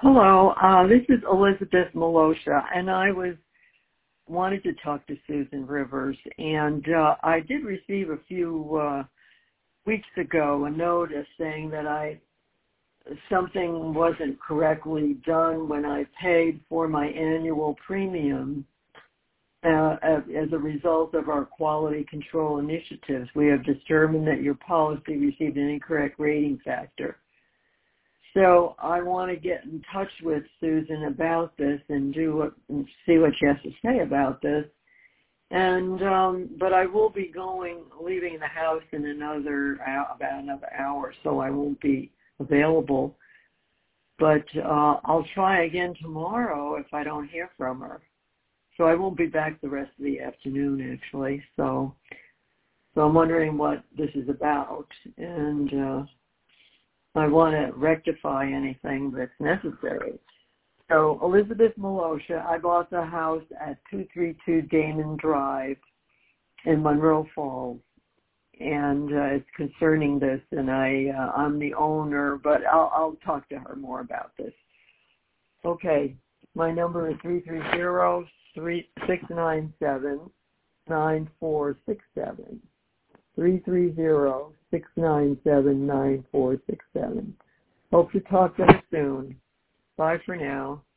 Hello, this is Elizabeth Malosha, and I wanted to talk to Susan Rivers, and I did receive a few weeks ago a notice saying that something wasn't correctly done when I paid for my annual premium as a result of our quality control initiatives. We have determined that your policy received an incorrect rating factor. So I want to get in touch with Susan about this and see what she has to say about this. And but I will be leaving the house in about another hour, so I won't be available. But I'll try again tomorrow if I don't hear from her. So I won't be back the rest of the afternoon, actually. So I'm wondering what this is about, and I want to rectify anything that's necessary. So Elizabeth Malosha, I bought the house at 232 Damon Drive in Monroe Falls, and it's concerning this, and I'm the owner, but I'll talk to her more about this. Okay, my number is 330-697-9467. 330-697-9467. Hope to talk to her soon. Bye for now.